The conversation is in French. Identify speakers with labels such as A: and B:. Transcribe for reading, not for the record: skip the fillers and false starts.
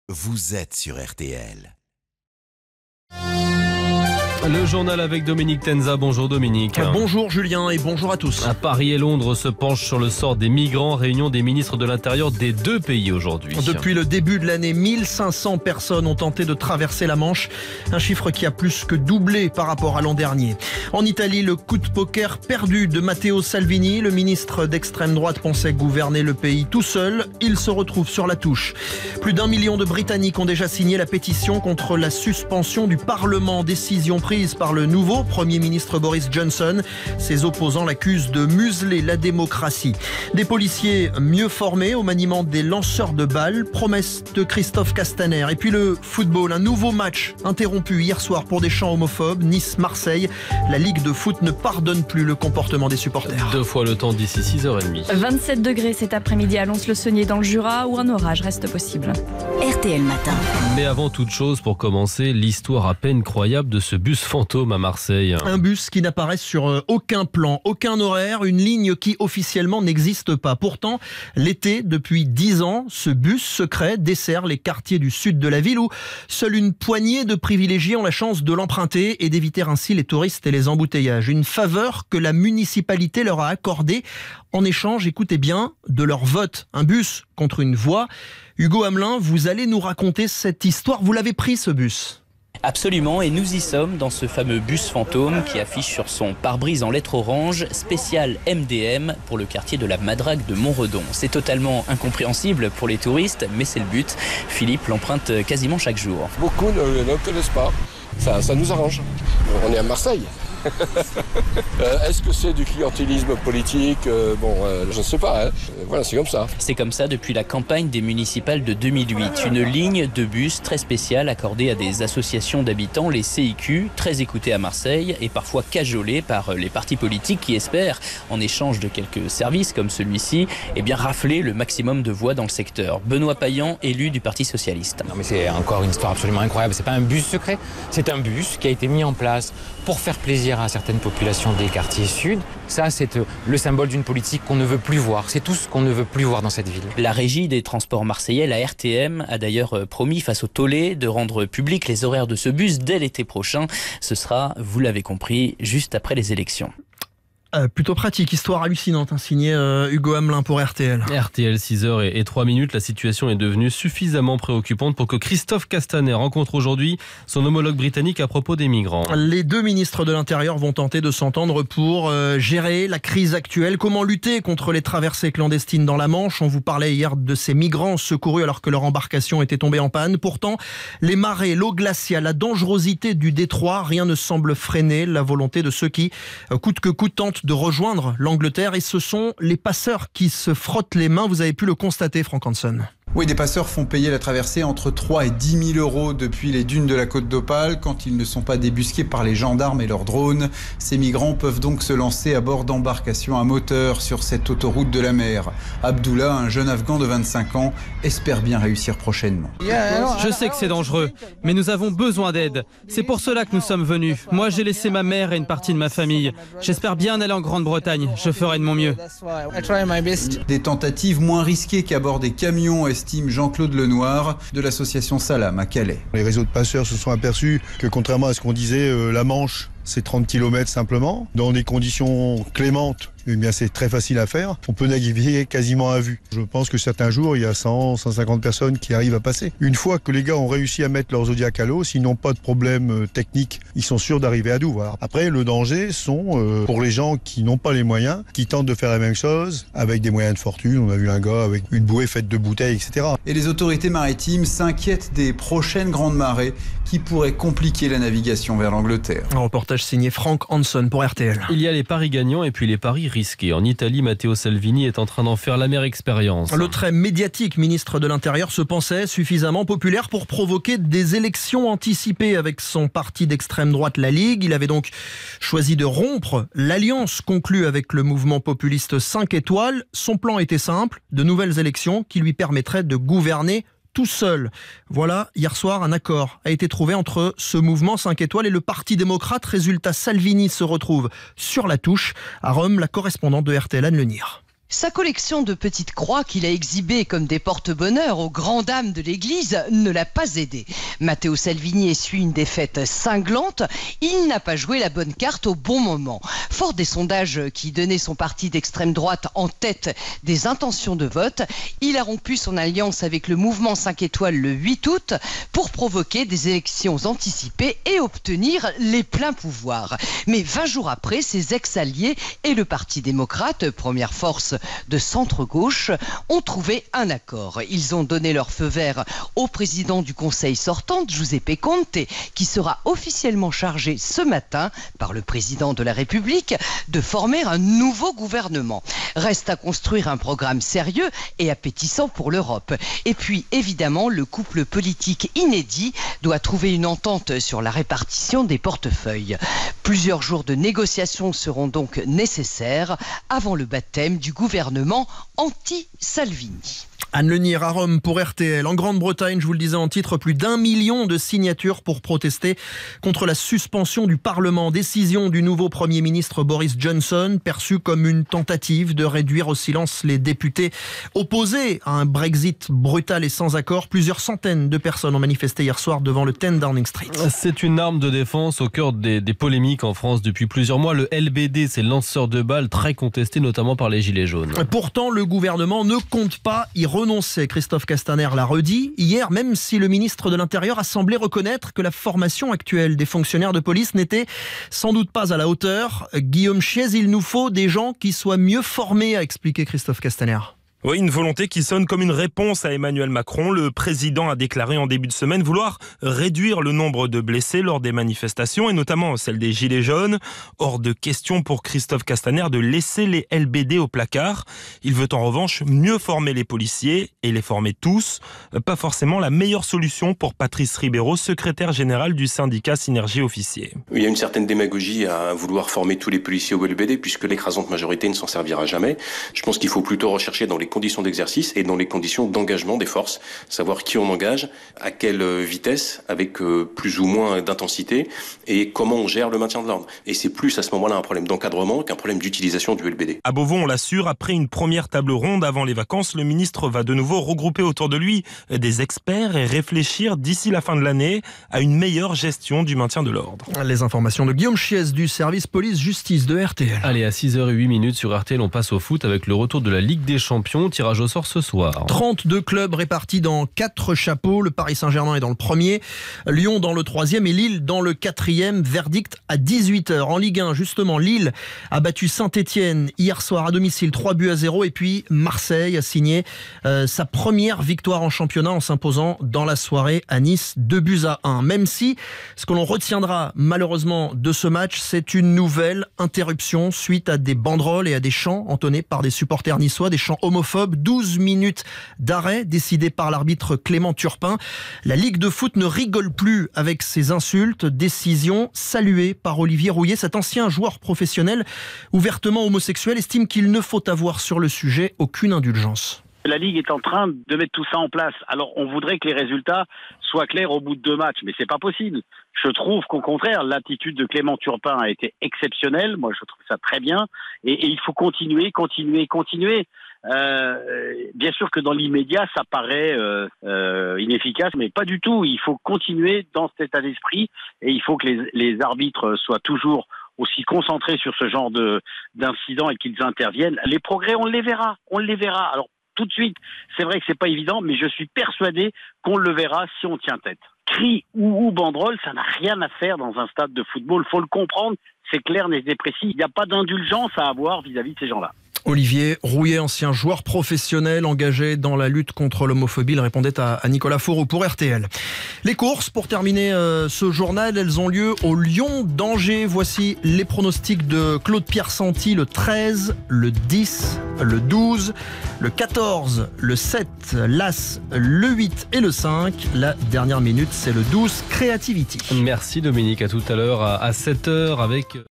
A: vous êtes sur RTL.
B: Le journal avec Dominique Tenza. Bonjour Dominique.
C: Bonjour Julien et bonjour à tous.
B: À Paris et Londres se penchent sur le sort des migrants. Réunion des ministres de l'Intérieur des deux pays aujourd'hui.
C: Depuis le début de l'année, 1500 personnes ont tenté de traverser la Manche. Un chiffre qui a plus que doublé par rapport à l'an dernier. En Italie, le coup de poker perdu de Matteo Salvini. Le ministre d'extrême droite pensait gouverner le pays tout seul. Il se retrouve sur la touche. Plus d'1 million de Britanniques ont déjà signé la pétition contre la suspension du Parlement. Décision prise par le nouveau Premier ministre Boris Johnson. Ses opposants l'accusent de museler la démocratie. Des policiers mieux formés au maniement des lanceurs de balles. Promesse de Christophe Castaner. Et puis le football, un nouveau match interrompu hier soir pour des chants homophobes. Nice-Marseille. La Ligue de foot ne pardonne plus le comportement des supporters.
B: 2 fois le temps d'ici 6h30.
D: 27 degrés cet après-midi à Lons-le-Saunier dans le Jura où un orage reste possible.
E: RTL Matin.
B: Mais avant toute chose, pour commencer, l'histoire à peine croyable de ce bus fantôme à Marseille.
C: Un bus qui n'apparaît sur aucun plan, aucun horaire, une ligne qui officiellement n'existe pas. Pourtant, l'été, depuis 10 ans, ce bus secret dessert les quartiers du sud de la ville où seule une poignée de privilégiés ont la chance de l'emprunter et d'éviter ainsi les touristes et les embouteillages. Une faveur que la municipalité leur a accordée en échange, écoutez bien, de leur vote. Un bus contre une voie. Hugo Hamelin, vous allez nous raconter cette histoire. Vous l'avez pris ce bus ?
F: Absolument, et nous y sommes dans ce fameux bus fantôme qui affiche sur son pare-brise en lettres orange spécial MDM pour le quartier de la Madrague de Montredon. C'est totalement incompréhensible pour les touristes, mais c'est le but. Philippe l'emprunte quasiment chaque jour.
G: Beaucoup ne le connaissent pas. Ça nous arrange. On est à Marseille. Est-ce que c'est du clientélisme politique? Je ne sais pas. Voilà, c'est comme ça.
F: C'est comme ça depuis la campagne des municipales de 2008. Une ligne de bus très spéciale accordée à des associations d'habitants, les CIQ, très écoutées à Marseille et parfois cajolées par les partis politiques qui espèrent, en échange de quelques services comme celui-ci, rafler le maximum de voix dans le secteur. Benoît Payan, élu du Parti Socialiste.
H: Non mais c'est encore une histoire absolument incroyable. C'est pas un bus secret, c'est un bus qui a été mis en place pour faire plaisir à certaines populations des quartiers sud. Ça, c'est le symbole d'une politique qu'on ne veut plus voir. C'est tout ce qu'on ne veut plus voir dans cette ville.
F: La régie des transports marseillais, la RTM, a d'ailleurs promis face au tollé de rendre public les horaires de ce bus dès l'été prochain. Ce sera, vous l'avez compris, juste après les élections.
C: Plutôt pratique, histoire hallucinante, signé Hugo Hamelin pour RTL.
B: RTL, 6h03. La situation est devenue suffisamment préoccupante pour que Christophe Castaner rencontre aujourd'hui son homologue britannique à propos des migrants.
C: Les deux ministres de l'Intérieur vont tenter de s'entendre pour gérer la crise actuelle. Comment lutter contre les traversées clandestines dans la Manche? On vous parlait hier de ces migrants secourus alors que leur embarcation était tombée en panne. Pourtant, les marées, l'eau glaciale, la dangerosité du détroit, rien ne semble freiner la volonté de ceux qui, coûte que coûte, tentent de rejoindre l'Angleterre, et ce sont les passeurs qui se frottent les mains. Vous avez pu le constater, Franck Hanson.
I: Oui, des passeurs font payer la traversée entre 3 et 10 000 euros depuis les dunes de la Côte d'Opale quand ils ne sont pas débusqués par les gendarmes et leurs drones. Ces migrants peuvent donc se lancer à bord d'embarcations à moteur sur cette autoroute de la mer. Abdullah, un jeune Afghan de 25 ans, espère bien réussir prochainement.
J: Je sais que c'est dangereux, mais nous avons besoin d'aide. C'est pour cela que nous sommes venus. Moi, j'ai laissé ma mère et une partie de ma famille. J'espère bien aller en Grande-Bretagne. Je ferai de mon mieux.
I: Des tentatives moins risquées qu'à bord des camions, estime Jean-Claude Lenoir de l'association Salam à Calais.
K: Les réseaux de passeurs se sont aperçus que contrairement à ce qu'on disait, la Manche, c'est 30 km simplement. Dans des conditions clémentes, c'est très facile à faire. On peut naviguer quasiment à vue. Je pense que certains jours, il y a 100, 150 personnes qui arrivent à passer. Une fois que les gars ont réussi à mettre leur Zodiac à l'eau, s'ils n'ont pas de problème technique, ils sont sûrs d'arriver à Douvres. Alors après, le danger sont pour les gens qui n'ont pas les moyens, qui tentent de faire la même chose avec des moyens de fortune. On a vu un gars avec une bouée faite de bouteilles, etc.
I: Et les autorités maritimes s'inquiètent des prochaines grandes marées qui pourraient compliquer la navigation vers l'Angleterre.
C: Un reportage signé Franck Hanson pour RTL.
B: Il y a les paris gagnants et puis les paris risqués. En Italie, Matteo Salvini est en train d'en faire l'amère expérience.
C: Le très médiatique ministre de l'Intérieur se pensait suffisamment populaire pour provoquer des élections anticipées avec son parti d'extrême droite, la Ligue. Il avait donc choisi de rompre l'alliance conclue avec le mouvement populiste 5 étoiles. Son plan était simple, de nouvelles élections qui lui permettraient de gouverner tout seul. Voilà, hier soir, un accord a été trouvé entre ce mouvement 5 étoiles et le Parti démocrate. Résultat, Salvini se retrouve sur la touche. À Rome, la correspondante de RTL, Anne Lenir.
E: Sa collection de petites croix qu'il a exhibées comme des porte-bonheur aux grandes dames de l'Église ne l'a pas aidé. Matteo Salvini essuie une défaite cinglante. Il n'a pas joué la bonne carte au bon moment. Fort des sondages qui donnaient son parti d'extrême droite en tête des intentions de vote, il a rompu son alliance avec le mouvement 5 étoiles le 8 août pour provoquer des élections anticipées et obtenir les pleins pouvoirs. Mais 20 jours après, ses ex-alliés et le Parti démocrate, première force de centre-gauche, ont trouvé un accord. Ils ont donné leur feu vert au président du Conseil sortant, Giuseppe Conte, qui sera officiellement chargé ce matin par le président de la République de former un nouveau gouvernement. Reste à construire un programme sérieux et appétissant pour l'Europe. Et puis, évidemment, le couple politique inédit doit trouver une entente sur la répartition des portefeuilles. Plusieurs jours de négociations seront donc nécessaires avant le baptême du gouvernement anti-Salvini.
C: Anne Lenir à Rome pour RTL. En Grande-Bretagne, je vous le disais en titre, plus d'1 million de signatures pour protester contre la suspension du Parlement. Décision du nouveau Premier ministre Boris Johnson, perçue comme une tentative de réduire au silence les députés opposés à un Brexit brutal et sans accord. Plusieurs centaines de personnes ont manifesté hier soir devant le 10 Downing Street.
B: C'est une arme de défense au cœur des polémiques en France depuis plusieurs mois. Le LBD, c'est le lanceur de balles très contesté, notamment par les Gilets jaunes.
C: Pourtant, le gouvernement ne compte pas y renoncer. Christophe Castaner l'a redit hier, même si le ministre de l'Intérieur a semblé reconnaître que la formation actuelle des fonctionnaires de police n'était sans doute pas à la hauteur. Guillaume Chiez, il nous faut des gens qui soient mieux formés, a expliqué Christophe Castaner.
L: Oui, une volonté qui sonne comme une réponse à Emmanuel Macron. Le président a déclaré en début de semaine vouloir réduire le nombre de blessés lors des manifestations et notamment celle des Gilets jaunes. Hors de question pour Christophe Castaner de laisser les LBD au placard. Il veut en revanche mieux former les policiers et les former tous. Pas forcément la meilleure solution pour Patrice Ribeiro, secrétaire général du syndicat Synergie Officiers.
M: Il y a une certaine démagogie à vouloir former tous les policiers au LBD puisque l'écrasante majorité ne s'en servira jamais. Je pense qu'il faut plutôt rechercher dans les conditions d'exercice et dans les conditions d'engagement des forces, savoir qui on engage, à quelle vitesse, avec plus ou moins d'intensité et comment on gère le maintien de l'ordre. Et c'est plus à ce moment-là un problème d'encadrement qu'un problème d'utilisation du LBD.
L: À Beauvau, on l'assure, après une première table ronde avant les vacances, le ministre va de nouveau regrouper autour de lui des experts et réfléchir d'ici la fin de l'année à une meilleure gestion du maintien de l'ordre.
C: Les informations de Guillaume Chiez du service police-justice de RTL.
B: Allez, à 6h08 sur RTL, on passe au foot avec le retour de la Ligue des Champions. Tirage au sort ce soir.
C: 32 clubs répartis dans 4 chapeaux. Le Paris Saint-Germain est dans le premier, Lyon dans le 3e et Lille dans le 4e. Verdict à 18h. En Ligue 1, justement, Lille a battu Saint-Etienne hier soir à domicile 3-0. Et puis Marseille a signé sa première victoire en championnat en s'imposant dans la soirée à Nice 2-1. Même si ce que l'on retiendra malheureusement de ce match, c'est une nouvelle interruption suite à des banderoles et à des chants entonnés par des supporters niçois, des chants homophobes. 12 minutes d'arrêt décidé par l'arbitre Clément Turpin. La Ligue de foot ne rigole plus avec ces insultes. Décision saluée par Olivier Rouillet. Cet ancien joueur professionnel ouvertement homosexuel estime qu'il ne faut avoir sur le sujet aucune indulgence.
N: La Ligue est en train de mettre tout ça en place. Alors, on voudrait que les résultats soient clairs au bout de 2 matchs, mais c'est pas possible. Je trouve qu'au contraire, l'attitude de Clément Turpin a été exceptionnelle. Moi, je trouve ça très bien. Et il faut continuer. Bien sûr que dans l'immédiat, ça paraît inefficace, mais pas du tout. Il faut continuer dans cet état d'esprit et il faut que les arbitres soient toujours aussi concentrés sur ce genre d'incidents et qu'ils interviennent. Les progrès, on les verra. Alors, tout de suite, c'est vrai que c'est pas évident, mais je suis persuadé qu'on le verra si on tient tête. Cri ou banderole, ça n'a rien à faire dans un stade de football. Faut le comprendre, c'est clair, net et précis. Il n'y a pas d'indulgence à avoir vis-à-vis de ces gens-là.
C: Olivier Rouillet, ancien joueur professionnel engagé dans la lutte contre l'homophobie, il répondait à Nicolas Fourou pour RTL. Les courses, pour terminer ce journal, elles ont lieu au Lyon d'Angers. Voici les pronostics de Claude-Pierre Santi, le 13, le 10, le 12, le 14, le 7, l'As, le 8 et le 5. La dernière minute, c'est le 12, Creativity.
B: Merci Dominique, à tout à l'heure à 7h avec...